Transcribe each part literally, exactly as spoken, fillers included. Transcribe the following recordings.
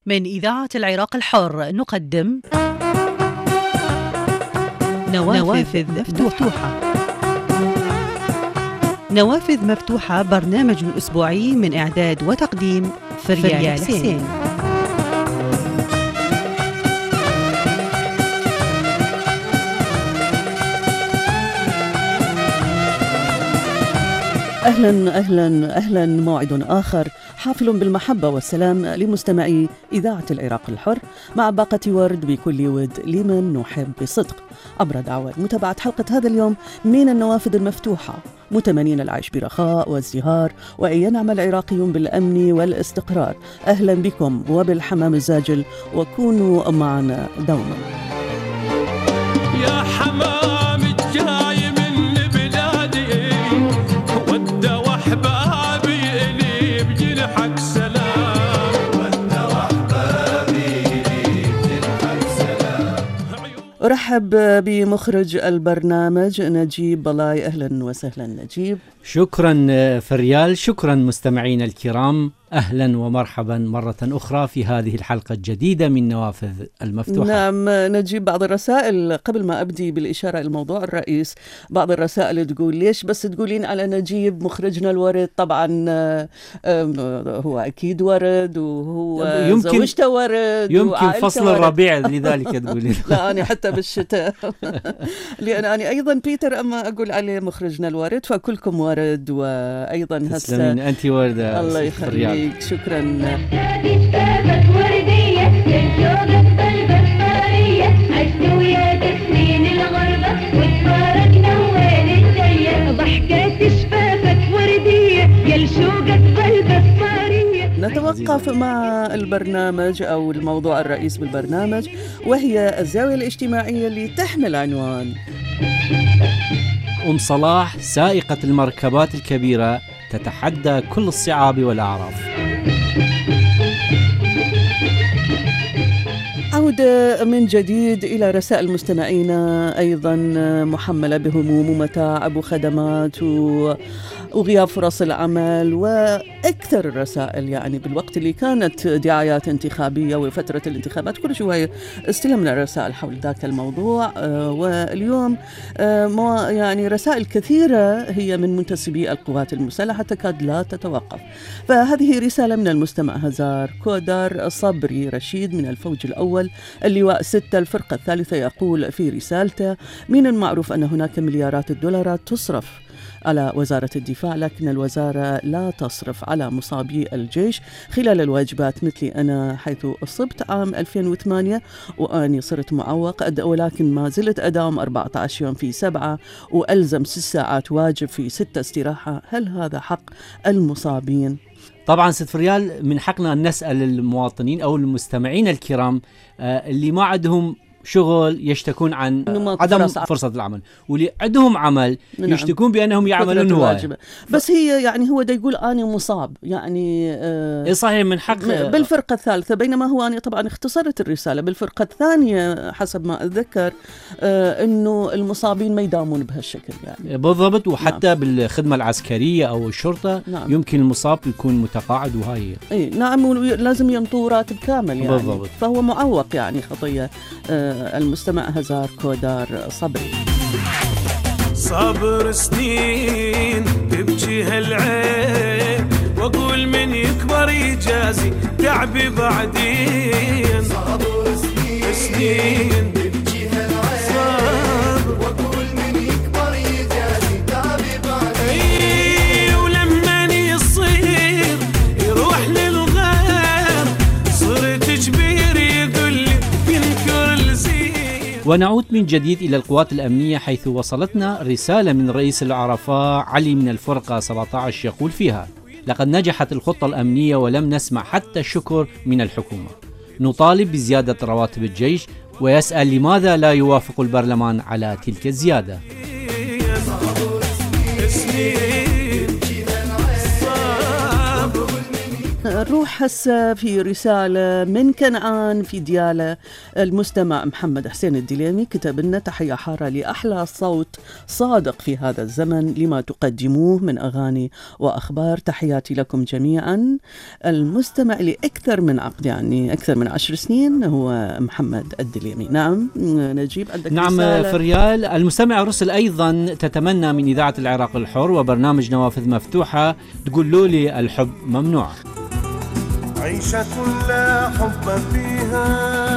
من إذاعة العراق الحر نقدم نوافذ, نوافذ مفتوحة. نوافذ مفتوحة برنامج أسبوعي من إعداد وتقديم فريال حسين. أهلا أهلا أهلا موعد آخر حافل بالمحبة والسلام لمستمعي إذاعة العراق الحر مع باقة ورد بكل ود لمن نحب بصدق عبر دعوة متابعة حلقة هذا اليوم من النوافذ المفتوحة، متمنين العيش برخاء وازدهار وأن ينعم العراقيون بالأمن والاستقرار. أهلا بكم وبالحمام الزاجل وكونوا معنا دوما. يا حمام الجاي من بلادي ود وحبابي إلي بجنحك سلام، ود وحبابي إلي بجنحك سلام. أرحب بمخرج البرنامج نجيب بلاي. أهلا وسهلا نجيب. شكرا فريال، شكرا مستمعين الكرام، أهلا ومرحبا مرة أخرى في هذه الحلقة الجديدة من نوافذ المفتوحة. نعم نجيب، بعض الرسائل قبل ما أبدي بالإشارة الموضوع الرئيس، بعض الرسائل تقول ليش بس تقولين على نجيب مخرجنا الورد؟ طبعا هو أكيد ورد وهو زوجته ورد يمكن فصل ورد. الربيع لذلك تقولين. لا أنا حتى بالشتاء لأن أنا أيضا بيتر أما أقول عليه مخرجنا الورد فكلكم ورد. وأيضا هسه أنت وردة. الله يخليك، شكرا. نتوقف مع البرنامج أو الموضوع الرئيس بالبرنامج، وهي الزاوية الاجتماعية اللي تحمل عنوان أم صلاح سائقة المركبات الكبيرة تتحدى كل الصعاب والأعراف. عودة من جديد إلى رسائل مستمعينا، أيضا محملة بهموم ومتاعب وخدمات و... وغياب فرص العمل وأكثر الرسائل. يعني بالوقت اللي كانت دعايات انتخابية وفترة الانتخابات كل شوية استلمنا رسائل حول ذاك الموضوع. آه واليوم آه ما يعني رسائل كثيرة هي من منتسبي القوات المسلحة تكاد لا تتوقف. فهذه رسالة من المستمع هزار كودار صبري رشيد من الفوج الأول اللواء ستة الفرقة الثالثة، يقول في رسالته: من المعروف أن هناك مليارات الدولارات تصرف على وزارة الدفاع، لكن الوزارة لا تصرف على مصابي الجيش خلال الواجبات مثلي أنا، حيث أصبت عام ألفين وثمانية وأني صرت معوق، ولكن ما زلت أداوم أربعة عشر يوم في سبعة وألزم ست ساعات واجب في ستة استراحة. هل هذا حق المصابين؟ طبعا ست فريال، من حقنا أن نسأل المواطنين أو المستمعين الكرام اللي ما عندهم شغل يشتكون عن عدم فرص, فرصة العمل، واللي عندهم عمل نعم. يشتكون بأنهم يعملون هواية. بس ف... هي يعني هو دا يقول أنا مصاب، يعني آه صحيح من حق بالفرقة الثالثة، بينما هو أنا طبعا اختصرت الرسالة بالفرقة الثانية حسب ما أتذكر آه إنه المصابين ما يدامون بهالشكل يعني. بالضبط. وحتى نعم. بالخدمة العسكرية أو الشرطة نعم. يمكن المصاب يكون متقاعد وهاي إيه نعم، لازم ينطوا راتب كامل يعني بالضبط. فهو معوق يعني خطية. آه المستمع هزار كودار صبري. صبر سنين تبكي هالعين واقول من يكبر يجازي تعبي بعدين. صبر سنين, سنين تبكي هالعين صبر واقول من يكبر يجازي تعبي بعدين. ولما يصير يروح للغير صرت كبير يقول لي ينكر الزين. ونعود من جديد إلى القوات الأمنية، حيث وصلتنا رسالة من رئيس العرفاء علي من الفرقة سبعة عشر يقول فيها: لقد نجحت الخطة الأمنية ولم نسمع حتى الشكر من الحكومة. نطالب بزيادة رواتب الجيش، ويسأل لماذا لا يوافق البرلمان على تلك الزيادة. نروح هسه في رسالة من كنعان في ديالة. المستمع محمد حسين الدليمي كتب لنا: تحية حارة لأحلى صوت صادق في هذا الزمن لما تقدموه من أغاني وأخبار. تحياتي لكم جميعا. المستمع لأكثر من عقد، يعني أكثر من عشر سنين، هو محمد الدليمي. نعم نجيب عندك نعم رسالة. فريال. المستمع رسل أيضا تتمنى من إذاعة العراق الحر وبرنامج نوافذ مفتوحة تقول له لي الحب ممنوع. عيشة كل حب فيها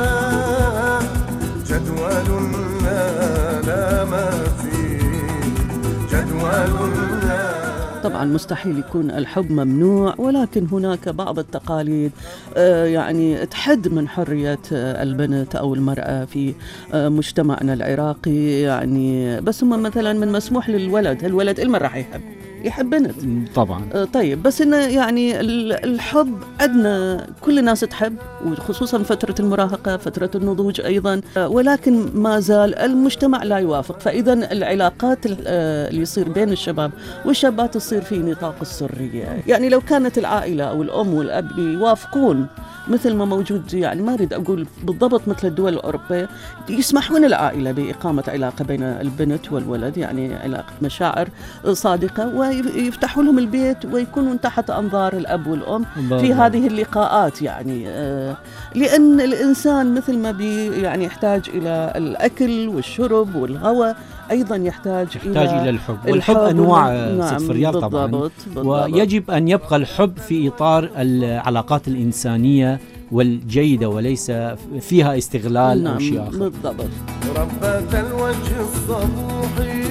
جدول لا لا ما فيه جدول لا. طبعا مستحيل يكون الحب ممنوع، ولكن هناك بعض التقاليد آه يعني تحد من حرية آه البنت أو المرأة في آه مجتمعنا العراقي. يعني بس هم مثلا من مسموح للولد، الولد المن راح يحب يحب بنت طبعا. آه طيب، بس إنه يعني الحب عندنا كل الناس تحب، وخصوصا فترة المراهقة، فترة النضوج أيضا، آه ولكن ما زال المجتمع لا يوافق. فإذا العلاقات آه اللي يصير بين الشباب والشابات تصير في نطاق السرية. يعني لو كانت العائلة أو الأم والأب يوافقون مثل ما موجود، يعني ما أريد أقول بالضبط مثل الدول الأوروبية، يسمحون العائلة بإقامة علاقة بين البنت والولد، يعني علاقة مشاعر صادقة، ويفتحوا لهم البيت ويكونون تحت أنظار الأب والأم في هذه اللقاءات. يعني آه لأن الإنسان مثل ما بي يعني يحتاج إلى الأكل والشرب والهواء، أيضا يحتاج, يحتاج إلى, إلى الحب. والحب أنواع نعم ست فريال طبعا. بالضبط بالضبط. ويجب أن يبقى الحب في إطار العلاقات الإنسانية والجيدة، وليس فيها استغلال نعم أو شيء آخر. بالضبط. ربة الوجه الصبوحي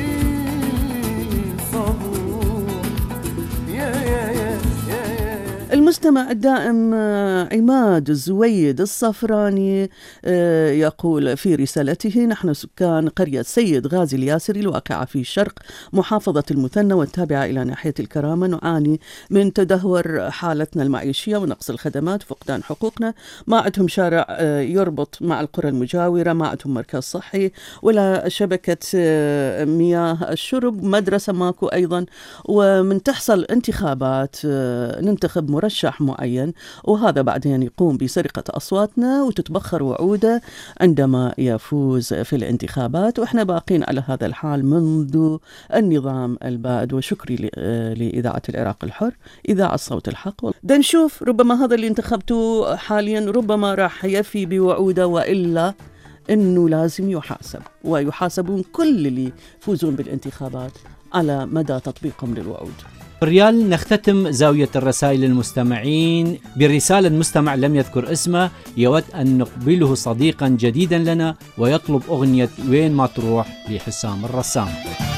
صبوح يا يا يا المستمع الدائم عماد الزويد الصفراني يقول في رسالته: نحن سكان قرية سيد غازي الياسري الواقعة في شرق محافظة المثنى والتابعة إلى ناحية الكرامة، نعاني من تدهور حالتنا المعيشية ونقص الخدمات وفقدان حقوقنا. ما عندهم شارع يربط مع القرى المجاورة، ما عندهم مركز صحي ولا شبكة مياه الشرب، مدرسة ماكو أيضا. ومن تحصل انتخابات ننتخب مرشح معين، وهذا بعدين يقوم بسرقة أصواتنا وتتبخر وعوده عندما يفوز في الانتخابات، وإحنا باقين على هذا الحال منذ النظام البائد. وشكري لإذاعة العراق الحر، إذاعة صوت الحق. دا نشوف ربما هذا اللي انتخبته حاليا ربما راح يفي بوعوده، وإلا إنه لازم يحاسب، ويحاسبون كل اللي يفوزون بالانتخابات على مدى تطبيقهم للوعود. ريال. نختتم زاوية الرسائل المستمعين برسالة مستمع لم يذكر اسمه، يود أن نقبله صديقا جديدا لنا ويطلب أغنية وين ما تروح لحسام الرسام.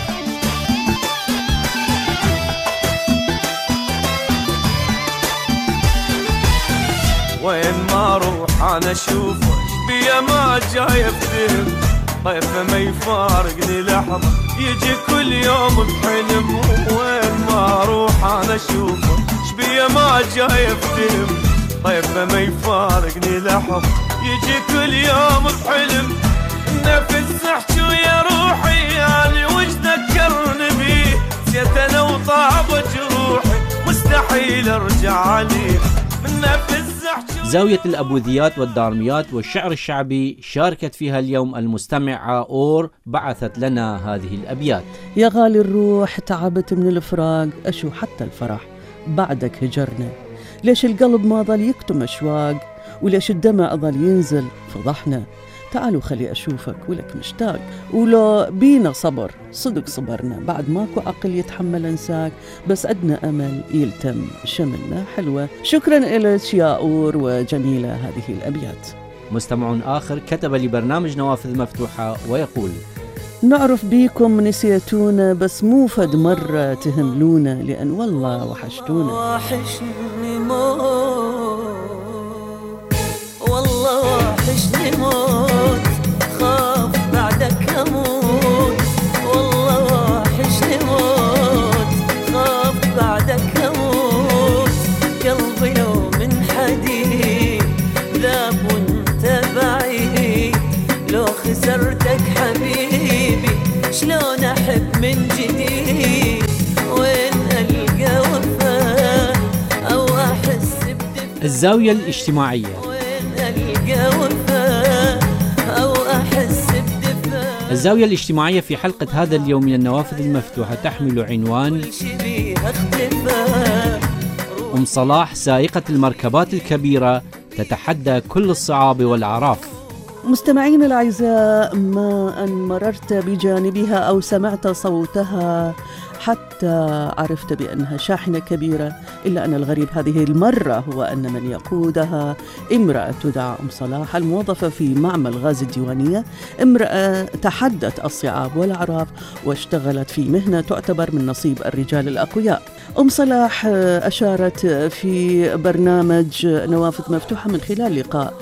وين ما اروح انا اشوفه بيا ما جاي بذهن، طيفه ما يفارقني لحظه يجي كل يوم بحلم. وين ما اروح انا اشوفه بيا ما جاي بذهن، طيفه ما يفارقني لحظه يجي كل يوم بحلم. نفس احكي ويا روحي يعني وش ذكرني بيه، نسيت انا وطابت جروحي مستحيل ارجع عليه. من نفس زاوية الأبوذيات والدارميات والشعر الشعبي شاركت فيها اليوم المستمعة أور، بعثت لنا هذه الأبيات: يا غالي الروح تعبت من الفراق، أشو حتى الفرح بعدك هجرنا، ليش القلب ما ظل يكتم أشواق، وليش الدمع ظل ينزل فضحنا. تعالوا خلي أشوفك ولك مشتاق، ولو بينا صبر صدق صبرنا، بعد ماكو عقل يتحمل انساك، بس عدنا أمل يلتم شملنا. حلوة، شكرا إلك يا أور، وجميلة هذه الأبيات. مستمع آخر كتب لبرنامج نوافذ مفتوحة ويقول: نعرف بيكم نسيتونا، بس مو فد مرة تهملونا، لأن والله وحشتونا. وحشني موت والله وحشني موت، خاف بعدك أموت والله وحشني موت، خاف بعدك أموت. قلبي لو من حديد ذاب وانت بعيد، لو خسرتك حبيبي شلون أحب من جديد. وين ألقى وفاء أو أحس بدي الزاوية الاجتماعية. الزاوية الاجتماعية في حلقة هذا اليوم من النوافذ المفتوحة تحمل عنوان أم صلاح سائقة المركبات الكبيرة تتحدى كل الصعاب والأعراف. مستمعين الأعزاء، ما أن مررت بجانبها أو سمعت صوتها حتى عرفت بأنها شاحنة كبيرة، إلا أن الغريب هذه المرة هو أن من يقودها امرأة تدعى أم صلاح، الموظفة في معمل غاز الديوانية، امرأة تحدت الصعاب والأعراف واشتغلت في مهنة تعتبر من نصيب الرجال الأقوياء. أم صلاح أشارت في برنامج نوافذ مفتوحة من خلال لقاء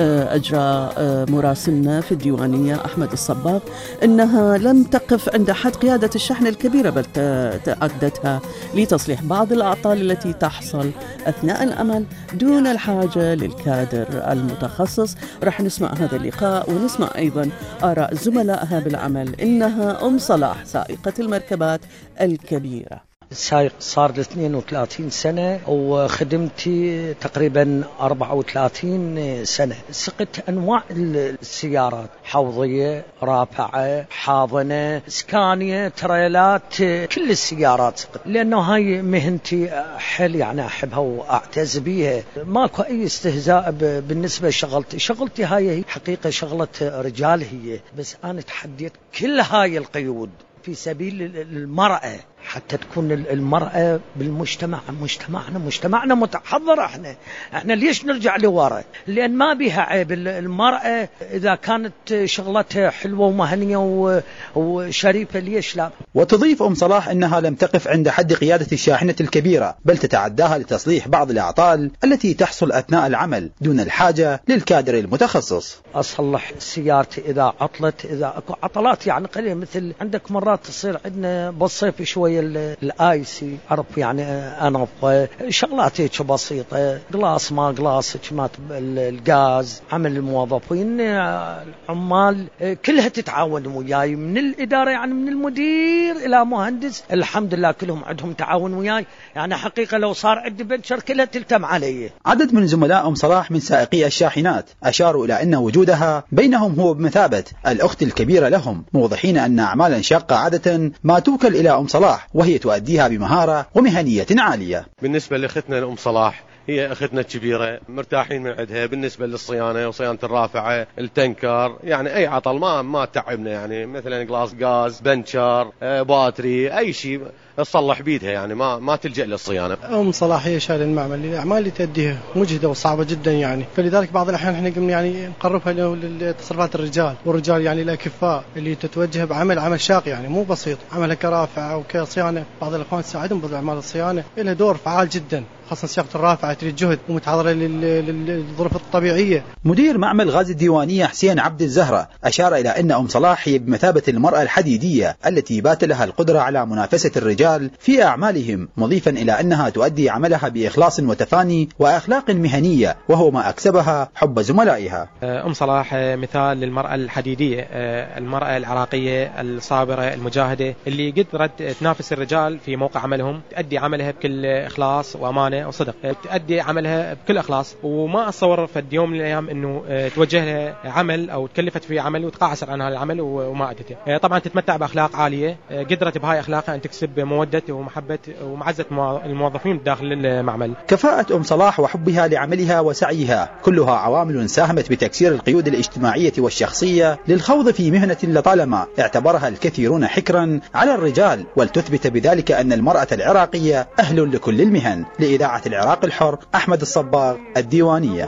أجرى مراسلنا في الديوانية أحمد الصباغ أنها لم تقف عند حد قيادة الشحنة الكبيرة، بل تعدتها لتصليح بعض الأعطال التي تحصل أثناء العمل دون الحاجة للكادر المتخصص. رح نسمع هذا اللقاء ونسمع أيضا آراء زملائها بالعمل. إنها أم صلاح سائقة المركبات الكبيرة. سايق صار لي اثنين وثلاثين سنة وخدمتي تقريبا أربعة وثلاثين سنة. سقت أنواع السيارات، حوضية، رافعة، حاضنة، سكانية، تريلات، كل السيارات سقت، لأنه هاي مهنتي حل يعني أحبها وأعتز بيها. ماكو أي استهزاء بالنسبة لشغلتي. شغلتي هاي حقيقة شغلة رجال هي، بس أنا تحديت كل هاي القيود في سبيل المرأة، حتى تكون المرأة بالمجتمع. مجتمعنا مجتمعنا متحضر. احنا احنا ليش نرجع لورا؟ لأن ما بيها عيب. المرأة إذا كانت شغلتها حلوة ومهنية وشريفة ليش لا؟ وتضيف أم صلاح أنها لم تقف عند حد قيادة الشاحنة الكبيرة، بل تتعداها لتصليح بعض الأعطال التي تحصل أثناء العمل دون الحاجة للكادر المتخصص. أصلح سيارتي إذا عطلت، إذا أكو عطلات يعني قليلة، مثل عندك مرات تصير عندنا بالصيف شوية الايسي، عرف يعني انف شغلات هيك بسيطه، قلاص ما قلاص كمات الغاز. عمل الموظفين العمال كلها تتعاون وياي، من الاداره يعني من المدير الى مهندس، الحمد لله كلهم عندهم تعاون وياي. يعني حقيقه لو صار عندي بنشر كلها تلتم علي. عدد من زملاء أم صلاح من سائقي الشاحنات اشاروا الى ان وجودها بينهم هو بمثابه الاخت الكبيره لهم، موضحين ان اعمالا شاقه عاده ما توكل الى أم صلاح وهي تؤديها بمهارة ومهنية عالية. بالنسبة لأختنا لأم صلاح، هي أختنا الكبيرة، مرتاحين من عندها بالنسبة للصيانة وصيانة الرافعة، التنكر، يعني أي عطل ما ما تعبنا، يعني مثلا جلاس غاز، بنشر، باتري، أي شيء تصلح بيدها، يعني ما ما تلجأ للصيانة. أم صلاح هي شايلة المعمل، الأعمال اللي تأديها مجهدة وصعبة جدا يعني، فلذلك بعض الأحيان احنا قمنا يعني نقربها لتصرفات الرجال، والرجال يعني الأكفاء اللي تتوجه بعمل عمل شاق يعني مو بسيط، عملها كرافعة وكصيانة. بعض الأخوان تساعدهم بأعمال الصيانة، لها دور فعال جدا، خاصة سياقة الرافعة تريد جهد ومتحضرة للظروف الطبيعية. مدير معمل غاز الديوانية حسين عبد الزهرة أشار إلى أن أم صلاح هي بمثابة المرأة الحديدية التي بات لها القدرة على منافسة الرجال في أعمالهم، مضيفا إلى أنها تؤدي عملها بإخلاص وتفاني وأخلاق مهنية، وهو ما أكسبها حب زملائها. أم صلاح مثال للمرأة الحديدية، المرأة العراقية الصابرة المجاهدة اللي قدرت تنافس الرجال في موقع عملهم، تؤدي عملها بكل إخلاص وأمانة وصدق، تؤدي عملها بكل إخلاص، وما أتصور في يوم من الأيام إنه توجه لها عمل أو تكلفت في عمل وتقاعس عن هذا العمل وما أدته. طبعا تتمتع بأخلاق عالية، قدرت بهاي أخلاقها أن تكسب مودة ومحبة ومعزة الموظفين داخل المعمل. كفاءة أم صلاح وحبها لعملها وسعيها كلها عوامل ساهمت بتكسير القيود الاجتماعية والشخصية للخوض في مهنة لطالما اعتبرها الكثيرون حكرا على الرجال، ولتثبت بذلك أن المرأة العراقية أهل لكل المهن. لإذاعة العراق الحر، أحمد الصباغ، الديوانية.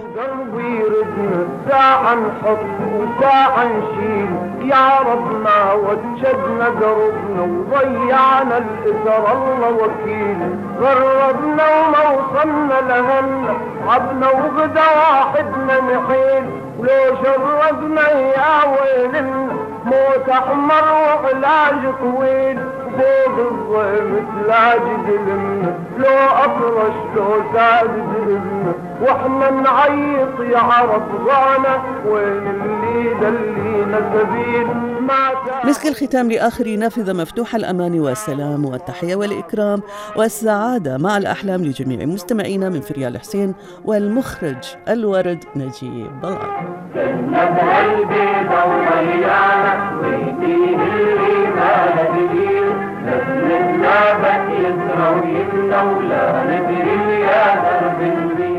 ساعة نحط وساعة نشيل، يا رب ما وجدنا قربنا وضيعنا الإثر الله وكيل، غربنا وما وصلنا لهنا، عبنا وغدا واحدنا نحيل، ولو شرقنا يا ويلنا موت أحمر وعلاج طويل، فوق الضيم تلاجد لنا، لو أطرش لو ساجد لنا، واحنا نعيط يا عرب ضعنا وين اللي دلينا سبيل. مسك الختام لآخر نافذة مفتوحة الأمان والسلام والتحية والإكرام والسعادة مع الأحلام لجميع مستمعينا من فريال حسين والمخرج الورد نجيب بلال. جنب قلبي ضويانا ويديه اللي ما ندير نسل النابت يسرى ويمنى ولا ندري يا درب البيت.